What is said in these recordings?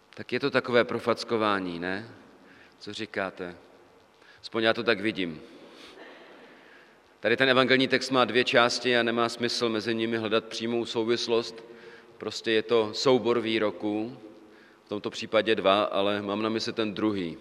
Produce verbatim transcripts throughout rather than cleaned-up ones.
Tak je to takové profackování, ne? Co říkáte? Aspoň já to tak vidím. Tady ten evangelní text má dvě části a nemá smysl mezi nimi hledat přímou souvislost. Prostě je to soubor výroků, v tomto případě dva, ale mám na mysli ten druhý.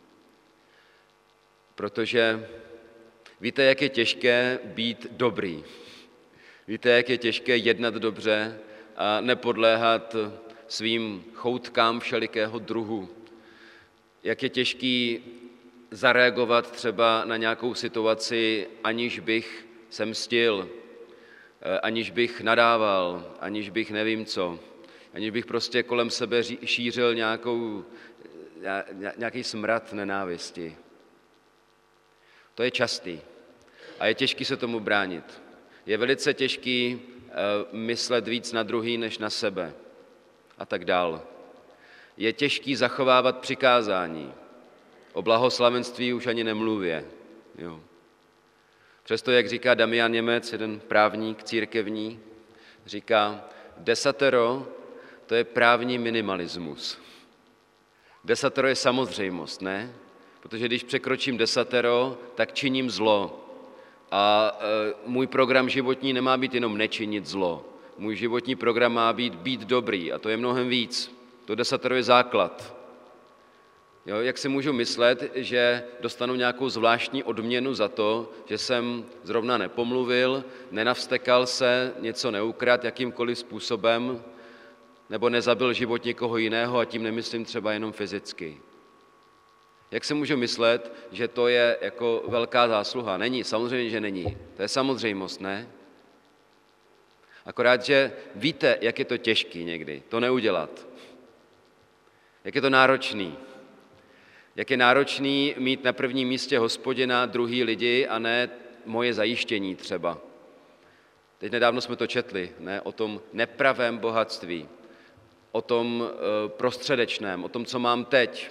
Protože víte, jak je těžké být dobrý. Víte, jak je těžké jednat dobře a nepodléhat svým choutkám všelikého druhu. Jak je těžký zareagovat třeba na nějakou situaci, aniž bych se mstil, aniž bych nadával, aniž bych nevím co, aniž bych prostě kolem sebe šířil nějakou, nějaký smrad nenávisti. To je častý a je těžký se tomu bránit. Je velice těžký myslet víc na druhý než na sebe a tak dál. Je těžký zachovávat přikázání. O blahoslavenství už ani nemluvě. Jo. Přesto, jak říká Damian Němec, jeden právník církevní, říká, desatero to je právní minimalismus. Desatero je samozřejmost, ne? Protože když překročím desatero, tak činím zlo. A e, můj program životní nemá být jenom nečinit zlo. Můj životní program má být být dobrý a to je mnohem víc. To desatero je základ. Jo, jak si můžu myslet, že dostanu nějakou zvláštní odměnu za to, že jsem zrovna nepomluvil, nenavstekal se, něco neukradl jakýmkoliv způsobem, nebo nezabil život někoho jiného a tím nemyslím třeba jenom fyzicky. Jak si můžu myslet, že to je jako velká zásluha? Není, samozřejmě, že není. To je samozřejmost, ne? Akorát, že víte, jak je to těžký někdy, to neudělat. Jak je to náročný. Jak je náročný mít na prvním místě Hospodina druhý lidi a ne moje zajištění třeba. Teď nedávno jsme to četli, ne? O tom nepravém bohatství, o tom e, prostředečném, o tom, co mám teď. E,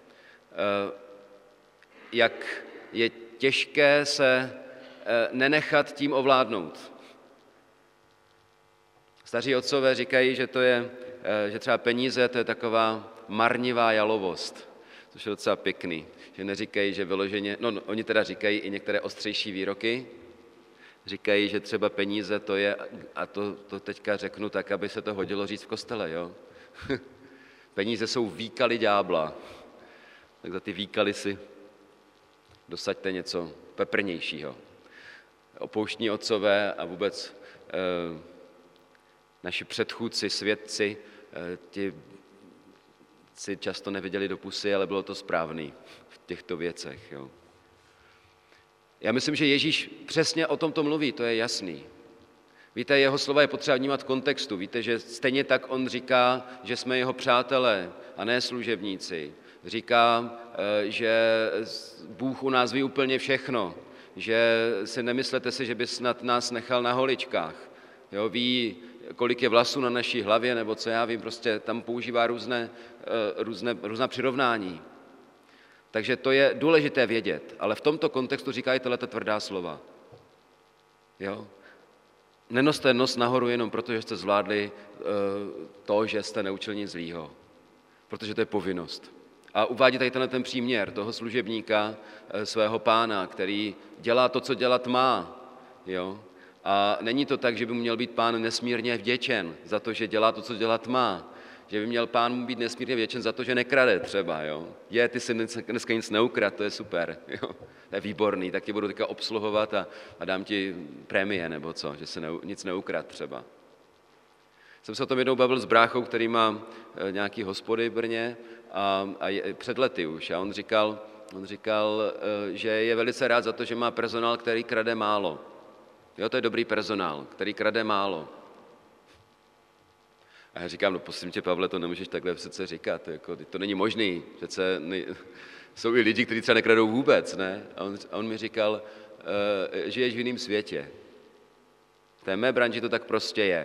jak je těžké se e, nenechat tím ovládnout. Staří otcové říkají, že to je, e, že třeba peníze, to je taková marnivá jalovost. Což je docela pěkný, že neříkají, že vyloženě, no, no oni teda říkají i některé ostřejší výroky, říkají, že třeba peníze to je, a to, to teďka řeknu tak, aby se to hodilo říct v kostele, jo. Peníze jsou výkaly ďábla, tak za ty výkaly si dosaďte něco peprnějšího. Opouštní otcové a vůbec eh, naši předchůdci, svědci, eh, ti si často neviděli do pusy, ale bylo to správný v těchto věcech. Jo. Já myslím, že Ježíš přesně o tomto mluví, to je jasný. Víte, jeho slova je potřeba vnímat v kontextu. Víte, že stejně tak on říká, že jsme jeho přátelé a ne služebníci. Říká, že Bůh u nás ví úplně všechno, že si nemyslete si, že by snad nás nechal na holičkách. Jo, ví, kolik je vlasů na naší hlavě, nebo co já vím, prostě tam používá různé, různé, různá přirovnání. Takže to je důležité vědět, ale v tomto kontextu říkají tato tvrdá slova. Jo? Nenoste nos nahoru jenom proto, že jste zvládli to, že jste neučili nic zlýho, protože to je povinnost. A uvádí tady tenhle ten příměr toho služebníka, svého pána, který dělá to, co dělat má. Jo? A není to tak, že by měl být pán nesmírně vděčen za to, že dělá to, co dělat má. Že by měl pán být nesmírně vděčen za to, že nekrade třeba. Jo? Je, ty si dneska nic neukrad, to je super. Jo? To je výborný, tak tě budu teďka obsluhovat a, a dám ti prémie nebo co, že se ne, nic neukrad třeba. Jsem se o tom jednou bavil s bráchou, který má nějaký hospody v Brně a, a je, před lety už. A on říkal, on říkal, že je velice rád za to, že má personál, který krade málo. Jo, to je dobrý personál, který krade málo. A já říkám, no prosím tě, Pavle, to nemůžeš takhle přece říkat, jako, to není možný, přece ne, jsou i lidi, kteří třeba nekradou vůbec, ne? A on, a on mi říkal, e, žiješ v jiném světě. V té mé branži to tak prostě je.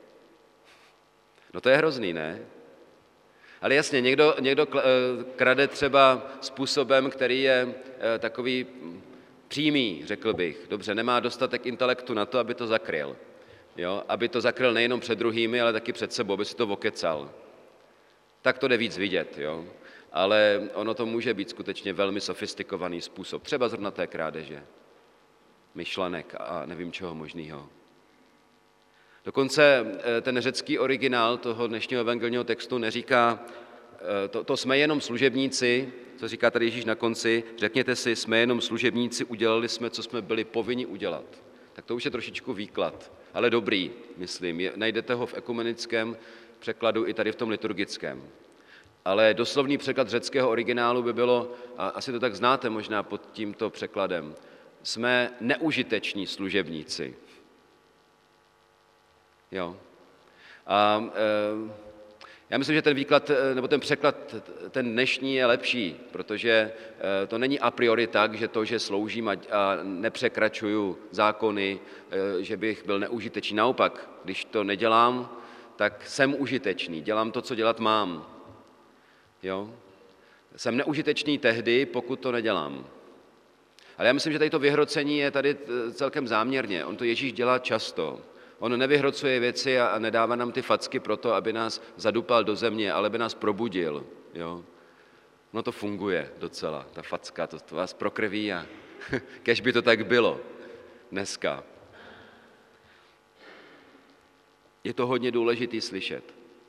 No to je hrozný, ne? Ale jasně, někdo, někdo krade třeba způsobem, který je takový přímý, řekl bych. Dobře, nemá dostatek intelektu na to, aby to zakryl. Jo? Aby to zakryl nejenom před druhými, ale taky před sebou, aby si to okecal. Tak to jde víc vidět, jo? Ale ono to může být skutečně velmi sofistikovaný způsob, třeba zrovna té krádeže, myšlenek a nevím čeho možného. Dokonce ten řecký originál toho dnešního evangelního textu neříká, to, to jsme jenom služebníci, co říká tady Ježíš na konci, řekněte si, jsme jenom služebníci, udělali jsme, co jsme byli povinni udělat. Tak to už je trošičku výklad, ale dobrý, myslím. Je, najdete ho v ekumenickém překladu i tady v tom liturgickém. Ale doslovný překlad řeckého originálu by bylo, a asi to tak znáte možná pod tímto překladem, jsme neužiteční služebníci. Jo. A e, já myslím, že ten výklad, nebo ten překlad, ten dnešní je lepší, protože e, to není a priori tak, že to, že sloužím a, a nepřekračuju zákony, e, že bych byl neužitečný. Naopak, když to nedělám, tak jsem užitečný, dělám to, co dělat mám. Jo? Jsem neužitečný tehdy, pokud to nedělám. Ale já myslím, že tady to vyhrocení je tady celkem záměrně. On to Ježíš dělá často. On nevyhrocuje věci a nedává nám ty facky proto, aby nás zadupal do země, ale aby nás probudil. Jo? No to funguje docela, ta facka, to, to vás prokrví a kež by to tak bylo dneska. Je to hodně důležitý slyšet.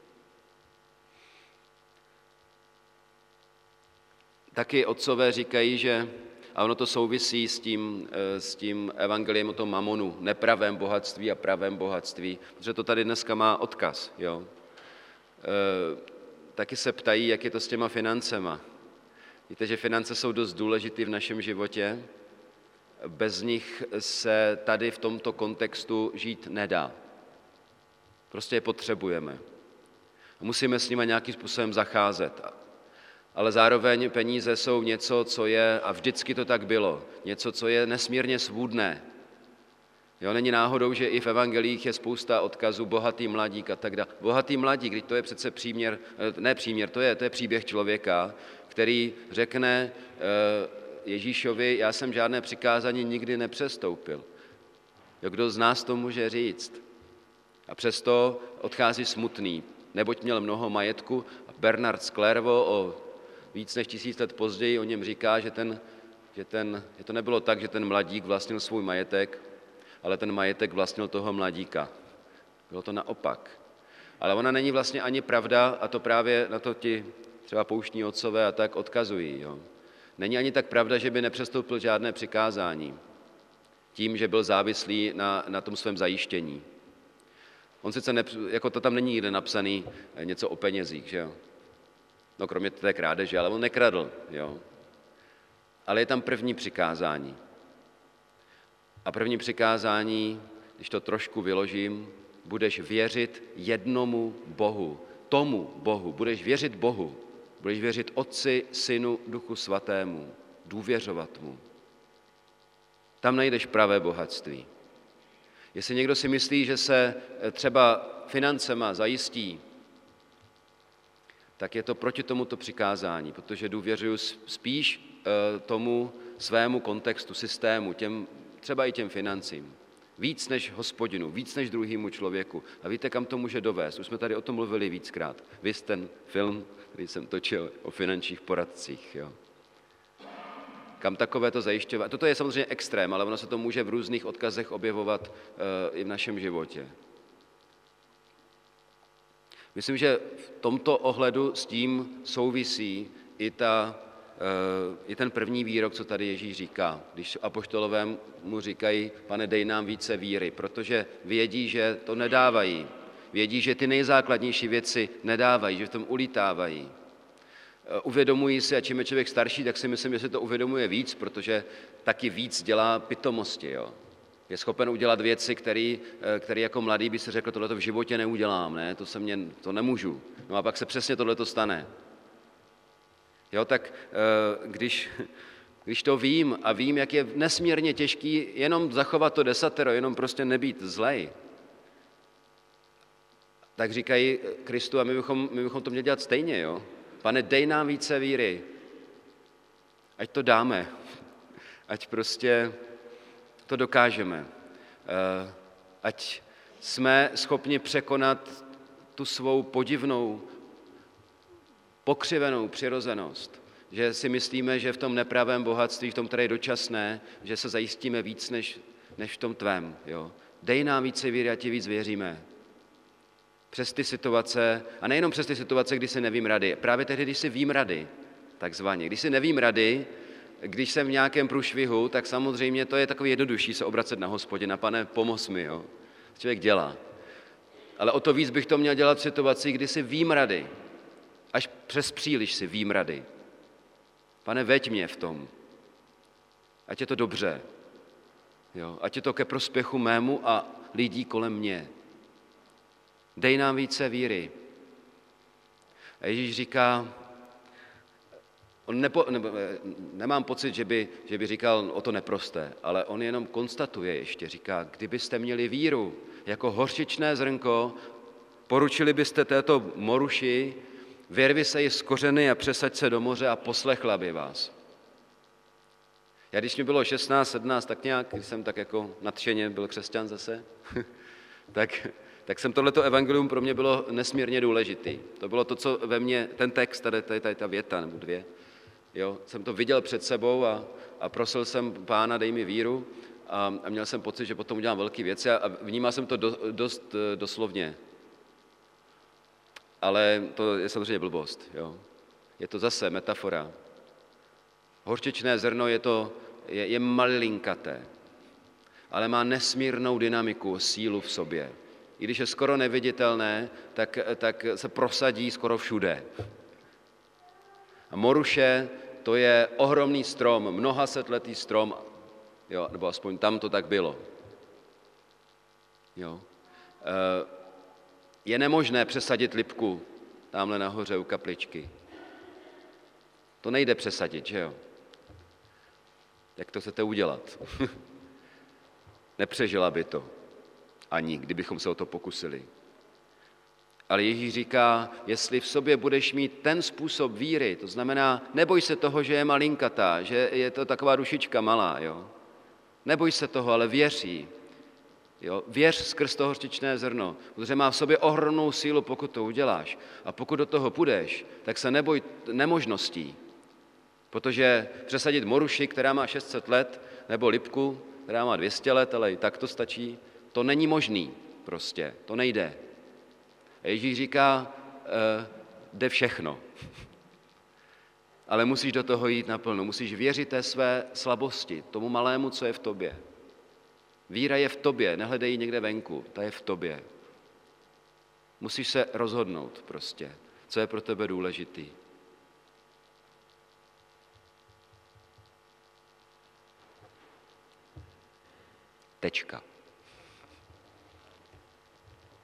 Taky otcové říkají, že, a ono to souvisí s tím, s tím evangeliem o tom mamonu, nepravém bohatství a pravém bohatství, protože to tady dneska má odkaz. Jo? E, taky se ptají, jak je to s těma financema. Víte, že finance jsou dost důležité v našem životě, bez nich se tady v tomto kontextu žít nedá. Prostě je potřebujeme. A musíme s nimi nějakým způsobem zacházet. Ale zároveň peníze jsou něco, co je, a vždycky to tak bylo, něco, co je nesmírně svůdné. Jo, není náhodou, že i v evangelích je spousta odkazů bohatý mladík a tak dále. Bohatý mladík, když to je přece příměr, ne příměr, to je, to je příběh člověka, který řekne Ježíšovi, já jsem žádné přikázání nikdy nepřestoupil. Jo, kdo z nás to může říct? A přesto odchází smutný, neboť měl mnoho majetku. A Bernard z Clairvaux o víc než tisíc let později o něm říká, že, ten, že, ten, že to nebylo tak, že ten mladík vlastnil svůj majetek, ale ten majetek vlastnil toho mladíka. Bylo to naopak. Ale ona není vlastně ani pravda, a to právě na to ti třeba pouštní otcové a tak odkazují. Jo. Není ani tak pravda, že by nepřestoupil žádné přikázání tím, že byl závislý na, na tom svém zajištění. On sice, ne, jako to tam není nikde napsaný něco o penězích, že jo. No kromě té krádeže, ale on nekradl, jo. Ale je tam první přikázání. A první přikázání, když to trošku vyložím, budeš věřit jednomu Bohu, tomu Bohu, budeš věřit Bohu, budeš věřit Otci, Synu, Duchu Svatému, důvěřovat mu. Tam najdeš pravé bohatství. Jestli někdo si myslí, že se třeba financema zajistí, tak je to proti tomuto přikázání, protože důvěřuju spíš tomu svému kontextu, systému, těm, třeba i těm financím. Víc než Hospodinu, víc než druhému člověku. A víte, kam to může dovést? Už jsme tady o tom mluvili víckrát. Vy ten film, který jsem točil o finančních poradcích. Jo. Kam takové to zajišťovat. Toto je samozřejmě extrém, ale ono se to může v různých odkazech objevovat uh, i v našem životě. Myslím, že v tomto ohledu s tím souvisí i, ta, uh, i ten první výrok, co tady Ježíš říká. Když apoštolové mu říkají, pane, dej nám více víry, protože vědí, že to nedávají. Vědí, že ty nejzákladnější věci nedávají, že v tom ulítávají. Uvědomují si, a čím je člověk starší, tak si myslím, že se to uvědomuje víc, protože taky víc dělá pitomosti. Jo. Je schopen udělat věci, který, který jako mladý by si řekl, tohleto v životě neudělám, ne? To, se mě, to nemůžu. No a pak se přesně tohleto stane. Jo, tak když, když to vím a vím, jak je nesmírně těžký jenom zachovat to desatero, jenom prostě nebýt zlej, tak říkají Kristu, a my bychom, my bychom to měli dělat stejně, jo. Pane, dej nám více víry, ať to dáme, ať prostě to dokážeme, ať jsme schopni překonat tu svou podivnou pokřivenou přirozenost, že si myslíme, že v tom nepravém bohatství, v tom, které je dočasné, že se zajistíme víc, než, než v tom tvém. Jo? Dej nám více víry, a ti víc věříme. Přes ty situace, a nejenom přes ty situace, kdy si nevím rady, právě tehdy, když si vím rady, takzvaně. Když si nevím rady, když jsem v nějakém průšvihu, tak samozřejmě to je takový jednodušší se obracet na Hospodina. Pane, pomoz mi, jo. Člověk dělá. Ale o to víc bych to měl dělat v situaci, kdy si vím rady. Až přes příliš si vím rady. Pane, veď mě v tom. Ať je to dobře. Jo. Ať je to ke prospěchu mému a lidí kolem mě. Dej nám více víry. A Ježíš říká, on nepo, ne, nemám pocit, že by, že by říkal o to neprosté, ale on jenom konstatuje ještě, říká, kdybyste měli víru jako hořčičné zrnko, poručili byste této moruši, vyrvi se ji z kořeny a přesaď se do moře a poslechla by vás. Já když mi bylo šestnáct, sedmnáct, tak nějak, když jsem tak jako nadšeně byl křesťan zase, tak, tak jsem tohleto evangelium pro mě bylo nesmírně důležitý. To bylo to, co ve mně, ten text, tady, tady, tady ta věta nebo dvě, jo, jsem to viděl před sebou a, a prosil jsem Pána, dej mi víru a, a měl jsem pocit, že potom udělám velké věci a, a vnímal jsem to do, dost doslovně. Ale to je samozřejmě blbost. Jo. Je to zase metafora. Hořčičné zrno je, to, je, je malinkaté, ale má nesmírnou dynamiku, sílu v sobě. I když je skoro neviditelné, tak, tak se prosadí skoro všude. A moruše, to je ohromný strom, mnoha setletý strom, jo, nebo aspoň tam to tak bylo. Jo. Je nemožné přesadit lipku tamhle nahoře u kapličky. To nejde přesadit, že jo? Jak to chcete udělat? Nepřežila by to ani, kdybychom se o to pokusili. Ale Ježíš říká, jestli v sobě budeš mít ten způsob víry, to znamená, neboj se toho, že je malinkatá, že je to taková dušička malá, jo? Neboj se toho, ale věř jí. Jo? Věř skrz to hořčičné zrno, protože má v sobě ohromnou sílu, pokud to uděláš. A pokud do toho půjdeš, tak se neboj nemožností. Protože přesadit moruši, která má šest set let, nebo lipku, která má dvě stě let, ale i tak to stačí, to není možný prostě, to nejde. A Ježíš říká, e, jde všechno. Ale musíš do toho jít naplno, musíš věřit té své slabosti, tomu malému, co je v tobě. Víra je v tobě, nehledej ji někde venku, ta je v tobě. Musíš se rozhodnout prostě, co je pro tebe důležitý. Tečka.